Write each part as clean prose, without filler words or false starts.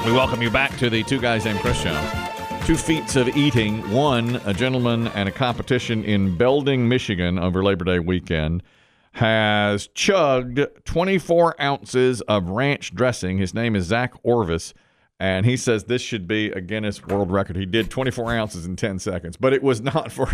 We welcome you back to the Two Guys Named Chris show. 2 feats of eating. One, a gentleman at a competition in Belding, Michigan over Labor Day weekend has chugged 24 ounces of ranch dressing. His name is Zach Orvis, and he says this should be a Guinness World Record. He did 24 ounces in 10 seconds, but it was not for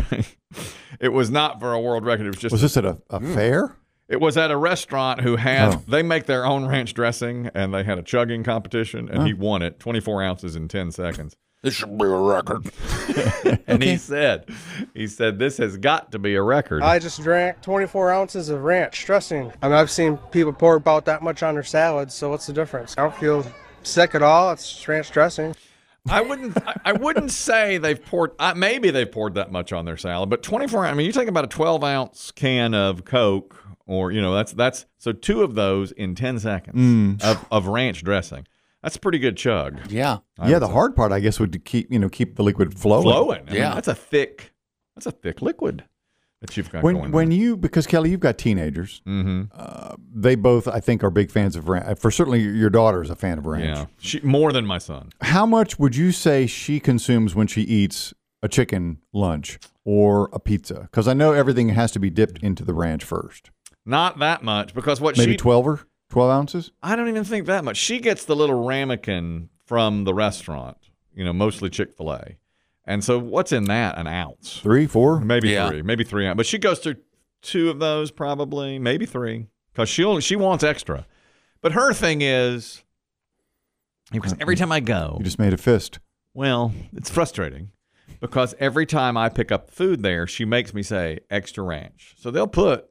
a world record. It was just. Was this at a fair? It was at a restaurant who had, they make their own ranch dressing, and they had a chugging competition, and he won it, 24 ounces in 10 seconds. This should be a record. And he said, this has got to be a record. I just drank 24 ounces of ranch dressing. I mean, I've seen people pour about that much on their salads, so what's the difference? I don't feel sick at all. It's just ranch dressing. I wouldn't say they've poured, maybe they've poured that much on their salad, but 24, I mean, you take about a 12-ounce can of Coke, or, that's so 2 of those in 10 seconds of ranch dressing. That's a pretty good chug. Yeah. The hard part, I guess, would to keep the liquid flowing. I mean, that's a thick liquid that you've got going on. Because Kelly, you've got teenagers. They both, I think, are big fans of ranch. For certainly, your daughter is a fan of ranch. Yeah, more than my son. How much would you say she consumes when she eats a chicken lunch or a pizza? Because I know everything has to be dipped into the ranch first. Not that much, because maybe 12 ounces? I don't even think that much. She gets the little ramekin from the restaurant, mostly Chick-fil-A. And so what's in that? An ounce? 3, 4? Maybe 3. Maybe 3 ounces. But she goes through 2 of those probably, maybe 3, because she wants extra. But her thing is, because every time I go. You just made a fist. Well, it's frustrating, because every time I pick up food there, she makes me say extra ranch. So they'll put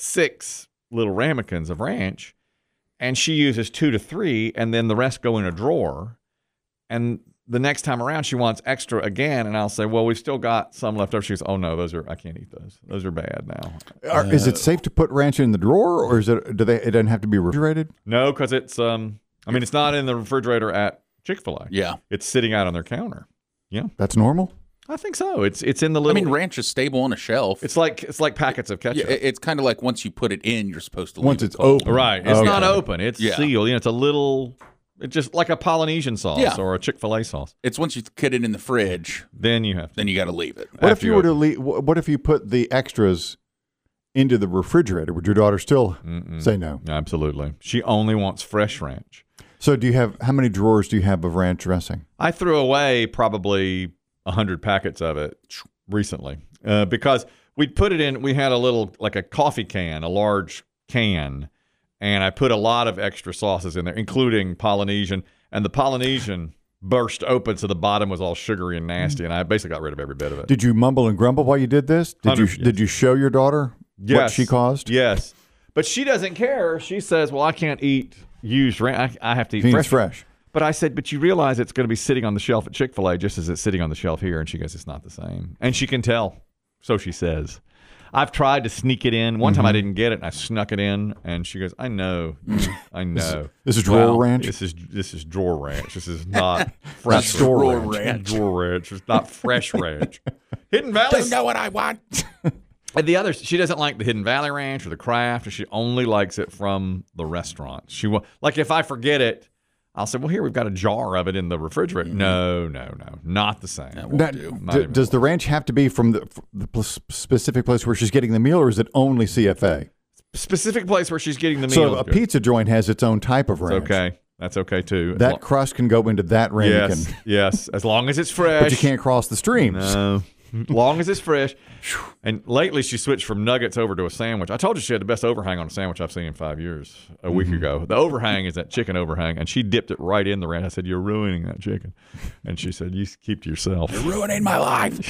6 little ramekins of ranch, and she uses 2 to 3, and then the rest go in a drawer. And the next time around, she wants extra again, and I'll say, well, we've still got some left over. She goes, oh, no, I can't eat those. Those are bad now. Is it safe to put ranch in the drawer, or is it doesn't have to be refrigerated? No, because it's, it's not in the refrigerator at Chick-fil-A. Yeah. It's sitting out on their counter. Yeah. That's normal? I think so. It's in the little. ranch is stable on a shelf. It's like packets of ketchup. Yeah, it's kind of like once you put it in, you're supposed to. Once it's open, right? It's not open. It's sealed. It's a little. It's just like a Polynesian sauce or a Chick-fil-A sauce. It's once you get it in the fridge, then you have to. Then you got to leave it. What if you were to leave? What if you put the extras into the refrigerator? Would your daughter still say no? Absolutely. She only wants fresh ranch. So how many drawers do you have of ranch dressing? I threw away probably 100 packets of it recently because we'd put it in. We had a little, like a coffee can, a large can, and I put a lot of extra sauces in there, including Polynesian. And the Polynesian burst open, so the bottom was all sugary and nasty, and I basically got rid of every bit of it. Did you mumble and grumble while you did this? Did you show your daughter what she caused? Yes, but she doesn't care. She says, "Well, I can't eat used ranch. I have to eat fresh." But I said, but you realize it's going to be sitting on the shelf at Chick-fil-A just as it's sitting on the shelf here. And she goes, it's not the same. And she can tell. So she says. I've tried to sneak it in. One time I didn't get it, and I snuck it in. And she goes, I know. I know. This is drawer ranch? This is drawer ranch. This is not fresh store ranch. Drawer ranch. It's not fresh ranch. Hidden Valley. Don't know what I want. And the other, she doesn't like the Hidden Valley Ranch or the Kraft. Or she only likes it from the restaurant. Like if I forget it, I'll say, well, here, we've got a jar of it in the refrigerator. No, not the same. That won't do. Does the ranch have to be from the specific place where she's getting the meal, or is it only CFA? Specific place where she's getting the meal. So a pizza joint has its own type of ranch. It's okay. That's okay, too. That crust can go into that ramekin. Yes, as long as it's fresh. But you can't cross the streams. No. As long as it's fresh. And lately she switched from nuggets over to a sandwich. I told you she had the best overhang on a sandwich I've seen in 5 years, a week ago. The overhang is that chicken overhang, and she dipped it right in the ranch. I said, you're ruining that chicken. And she said, you keep to yourself. You're ruining my life.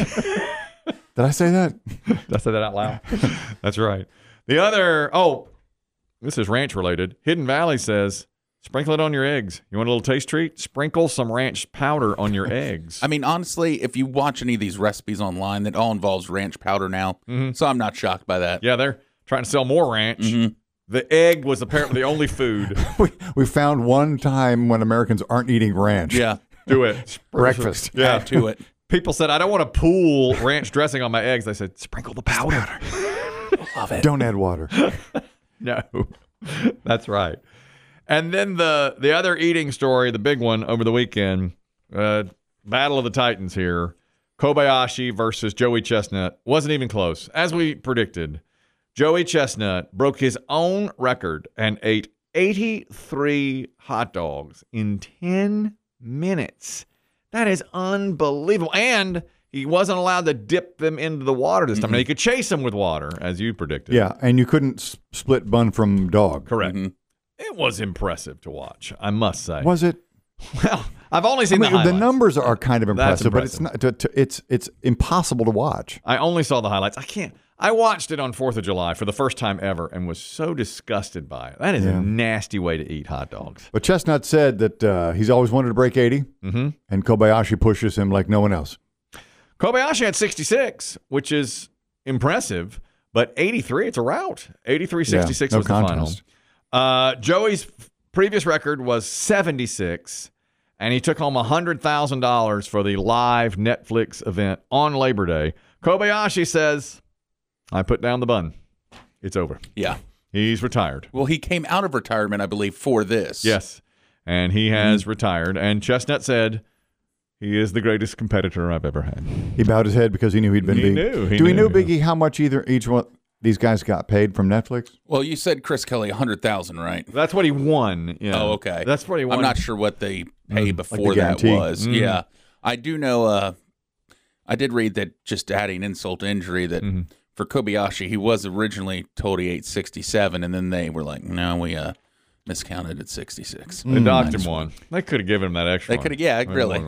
Did I say that? Did I say that out loud? That's right. The other, this is ranch related. Hidden Valley says, sprinkle it on your eggs. You want a little taste treat? Sprinkle some ranch powder on your eggs. I mean, honestly, if you watch any of these recipes online, that all involves ranch powder now. So I'm not shocked by that. Yeah, they're trying to sell more ranch. The egg was apparently the only food. We found one time when Americans aren't eating ranch. Yeah. Do it. Breakfast. Yeah. Add to it. People said, I don't want to pool ranch dressing on my eggs. They said, sprinkle the powder. Love it. Don't add water. No. That's right. And then the other eating story, the big one over the weekend, Battle of the Titans here. Kobayashi versus Joey Chestnut. Wasn't even close. As we predicted, Joey Chestnut broke his own record and ate 83 hot dogs in 10 minutes. That is unbelievable. And he wasn't allowed to dip them into the water this time. Now, you could chase them with water, as you predicted. Yeah, and you couldn't split bun from dog. Correct. It was impressive to watch, I must say. Was it? Well, I've only seen the the highlights. numbers are kind of That's impressive, but it's not. It's impossible to watch. I only saw the highlights. I watched it on 4th of July for the first time ever and was so disgusted by it. That is a nasty way to eat hot dogs. But Chestnut said that he's always wanted to break 80, and Kobayashi pushes him like no one else. Kobayashi had 66, which is impressive, but 83, it's a rout. 83-66 no was contest. the final. Joey's previous record was 76, and he took home $100,000 for the live Netflix event on Labor Day. Kobayashi says, I put down the bun. It's over. Yeah. He's retired. Well, he came out of retirement, I believe, for this. Yes, and he has retired. And Chestnut said he is the greatest competitor I've ever had. He bowed his head because he knew he'd been beat. Do we know, Biggie, how much each one these guys got paid from Netflix? Well, you said Chris Kelly $100,000, right? That's what he won. Yeah. Oh, okay. That's what he won. I'm not sure what they pay before the that guarantee. was. Yeah. I do know, I did read that, just adding insult to injury, that for Kobayashi, he was originally told he ate 67, and then they were like, no, we miscounted at 66. They docked him one. They could have given him that extra. They could have, yeah, really.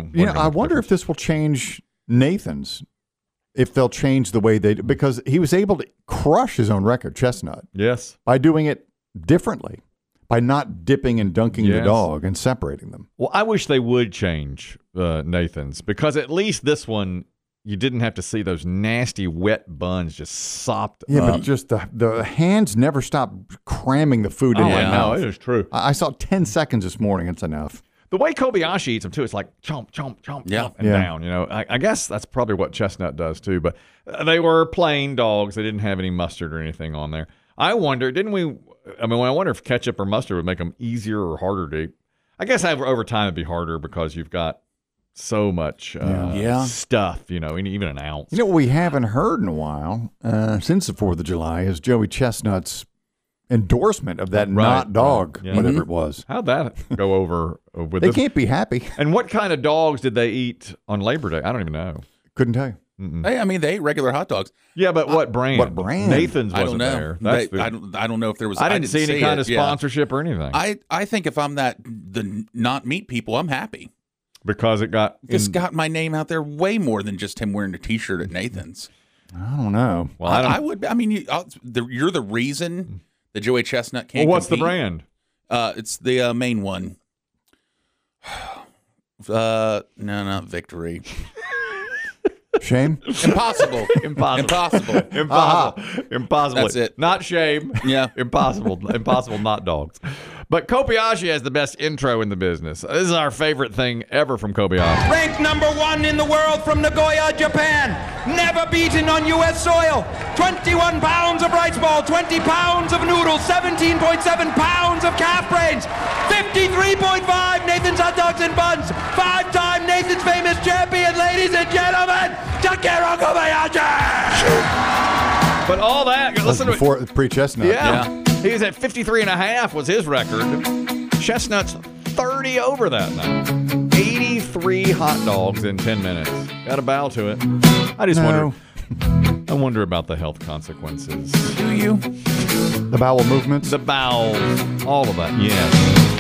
I wonder if this will change Nathan's. If they'll change the way they do, because he was able to crush his own record, Chestnut, Yes. by doing it differently, by not dipping and dunking the Yes. dog and separating them. Well, I wish they would change Nathan's, because at least this one, you didn't have to see those nasty wet buns just sopped Yeah, up. but just the hands never stop cramming the food in Oh, my I know. mouth. It is true. I saw 10 seconds this morning. It's enough. The way Kobayashi eats them, too, it's like chomp, chomp, chomp, Yeah. chomp, and down. You know, I guess that's probably what Chestnut does, too. But they were plain dogs. They didn't have any mustard or anything on there. I wonder, I wonder if ketchup or mustard would make them easier or harder to eat. I guess over time it'd be harder because you've got so much stuff, even an ounce. You know what we haven't heard in a while since the 4th of July is Joey Chestnut's endorsement of that not dog, right. Yeah. whatever it was. How'd that go over with They this? can't be happy. And what kind of dogs did they eat on Labor Day? I don't even know. Couldn't tell you. Hey, I mean, they ate regular hot dogs. Yeah, but what brand? What brand? Nathan's I wasn't don't know. there. That's I don't know if there was. I didn't see any kind of sponsorship or anything. I think if I'm the not meat people, I'm happy. Because it got This got my name out there way more than just him wearing a T-shirt at Nathan's. I don't know. Well, I would. I mean, you're the reason that Joey Chestnut can't. Well, what's compete. the brand? It's the main one. No, not Victory. Shame? Impossible. Impossible. Impossible. That's it. Not shame. Yeah. Impossible. Impossible, not dogs. But Kobayashi has the best intro in the business. This is our favorite thing ever from Kobayashi. Ranked number 1 in the world from Nagoya, Japan. Never beaten on U.S. soil. 21 pounds of rice ball, 20 pounds of noodles, 17.7 pounds of calf brains, 53.5 Nathan's hot dogs and buns, 5-time Nathan's famous champion, ladies and gentlemen, Takeru Kobayashi! But all that, listen to it. Before pre-Chestnut. Yeah. He was at 53.5 was his record. Chestnut's 30 over that now. 83 hot dogs in 10 minutes. Got to bow to it. I just wonder about the health consequences. Do you? The bowel movements. The bowels, all of that. Yes.